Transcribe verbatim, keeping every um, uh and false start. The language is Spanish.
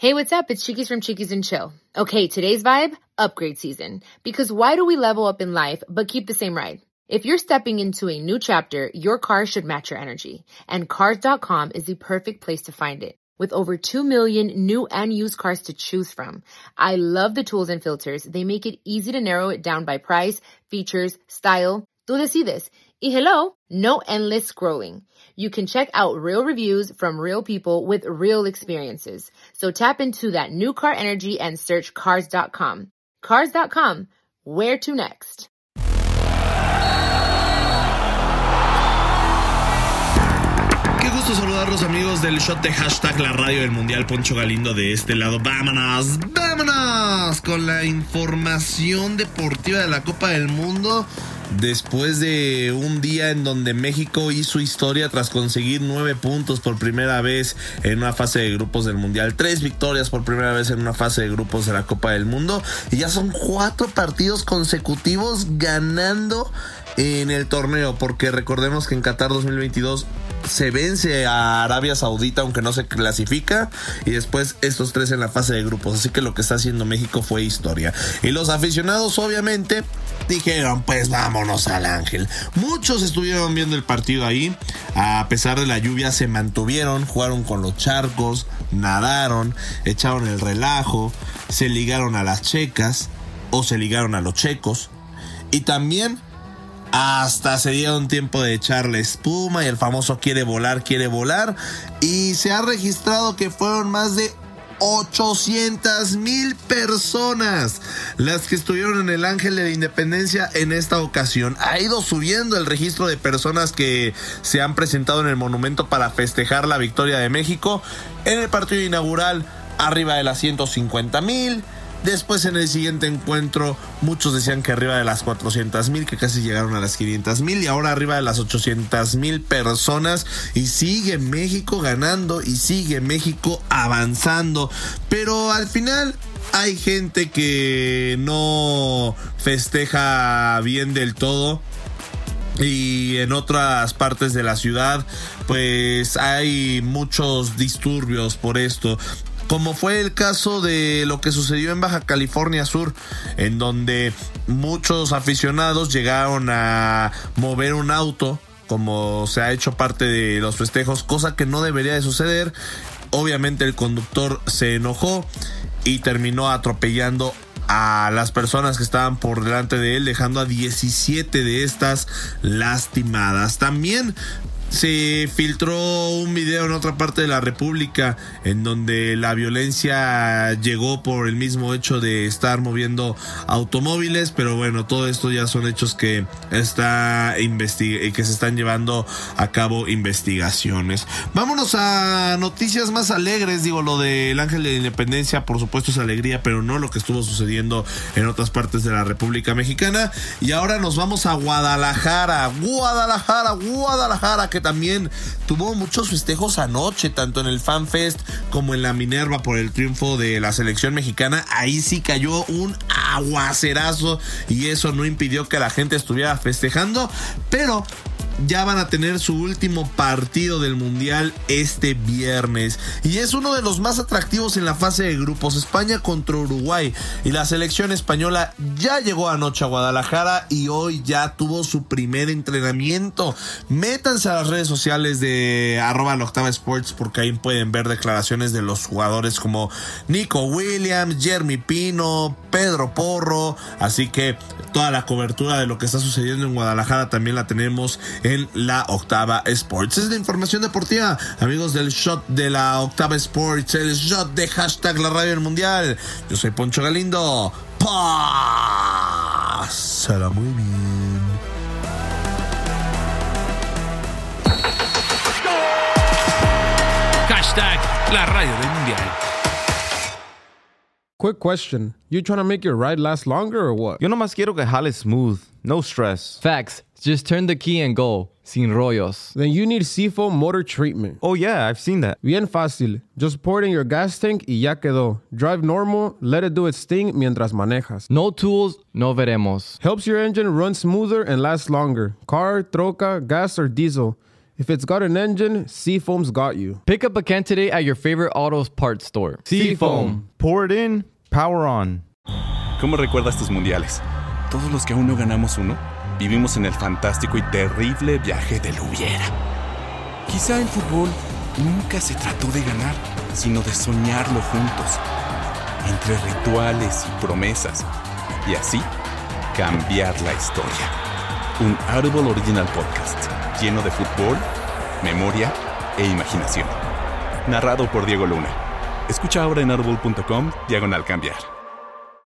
Hey, what's up? It's Chiquis from Chiquis and Chill. Okay, today's vibe, upgrade season. Because why do we level up in life but keep the same ride? If you're stepping into a new chapter, your car should match your energy. And Cars dot com is the perfect place to find it. With over two million new and used cars to choose from. I love the tools and filters. They make it easy to narrow it down by price, features, style. Tú decides. Y hello, no endless scrolling. You can check out real reviews from real people with real experiences. So tap into that new car energy and search Cars dot com. Cars dot com. Where to next? Qué gusto saludarlos, amigos del shot de hashtag la radio del mundial. Poncho Galindo de este lado. Vámonos, vámonos con la información deportiva de la Copa del Mundo. Después de un día en donde México hizo historia tras conseguir nueve puntos por primera vez en una fase de grupos del Mundial, tres victorias por primera vez en una fase de grupos de la Copa del Mundo, y ya son cuatro partidos consecutivos ganando en el torneo, porque recordemos que en Qatar dos mil veintidós se vence a Arabia Saudita aunque no se clasifica, y después estos tres en la fase de grupos, así que lo que está haciendo México fue historia. Y los aficionados obviamente dijeron, pues vámonos al Ángel. Muchos estuvieron viendo el partido ahí, a pesar de la lluvia se mantuvieron, jugaron con los charcos, nadaron, echaron el relajo, se ligaron a las checas o se ligaron a los checos, y también hasta se dieron tiempo de echarle espuma y el famoso quiere volar, quiere volar. Y se ha registrado que fueron más de ochocientas mil personas las que estuvieron en el Ángel de la Independencia en esta ocasión. Ha ido subiendo el registro de personas que se han presentado en el monumento para festejar la victoria de México. En el partido inaugural, arriba de las ciento cincuenta mil. Después en el siguiente encuentro muchos decían que arriba de las cuatrocientas mil, que casi llegaron a las quinientas mil, y ahora arriba de las ochocientas mil personas, y sigue México ganando y sigue México avanzando. Pero al final hay gente que no festeja bien del todo, y en otras partes de la ciudad pues hay muchos disturbios por esto, como fue el caso de lo que sucedió en Baja California Sur, en donde muchos aficionados llegaron a mover un auto, como se ha hecho parte de los festejos, cosa que no debería de suceder. Obviamente el conductor se enojó y terminó atropellando a las personas que estaban por delante de él, dejando a diecisiete de estas lastimadas. También se filtró un video en otra parte de la República en donde la violencia llegó por el mismo hecho de estar moviendo automóviles, pero bueno, todo esto ya son hechos que está investig- que se están llevando a cabo investigaciones. Vámonos a noticias más alegres. Digo, lo del Ángel de la Independencia por supuesto es alegría, pero no lo que estuvo sucediendo en otras partes de la República Mexicana. Y ahora nos vamos a Guadalajara, Guadalajara, Guadalajara, que también tuvo muchos festejos anoche, tanto en el Fan Fest como en la Minerva por el triunfo de la selección mexicana. Ahí sí cayó un aguacerazo y eso no impidió que la gente estuviera festejando, pero ya van a tener su último partido del Mundial este viernes, y es uno de los más atractivos en la fase de grupos, España contra Uruguay, y la selección española ya llegó anoche a Guadalajara y hoy ya tuvo su primer entrenamiento. Métanse a las redes sociales de arroba la octava sports, porque ahí pueden ver declaraciones de los jugadores como Nico Williams, Jeremy Pino, Pedro Porro, así que toda la cobertura de lo que está sucediendo en Guadalajara también la tenemos en la Octava Sports. Es la información deportiva, amigos del shot de la Octava Sports, el shot de hashtag la radio del mundial. Yo soy Poncho Galindo. Pásala muy bien. Hashtag la radio del mundial. Quick question. You trying to make your ride last longer or what? Yo nomás quiero que jale smooth. No stress. Facts. Just turn the key and go. Sin rollos. Then you need Seafoam Motor Treatment. Oh yeah, I've seen that. Bien fácil. Just pour it in your gas tank y ya quedó. Drive normal, let it do its thing mientras manejas. No tools, no veremos. Helps your engine run smoother and last longer. Car, troca, gas, or diesel. If it's got an engine, Seafoam's got you. Pick up a can today at your favorite auto parts store. Seafoam. Pour it in, power on. ¿Cómo recuerdas tus mundiales? Todos los que aún no ganamos uno, vivimos en el fantástico y terrible viaje del hubiera. Quizá el fútbol nunca se trató de ganar, sino de soñarlo juntos, entre rituales y promesas, y así cambiar la historia. Un Audible Original Podcast, lleno de fútbol, memoria e imaginación. Narrado por Diego Luna. Escucha ahora en audible punto com, diagonal cambiar.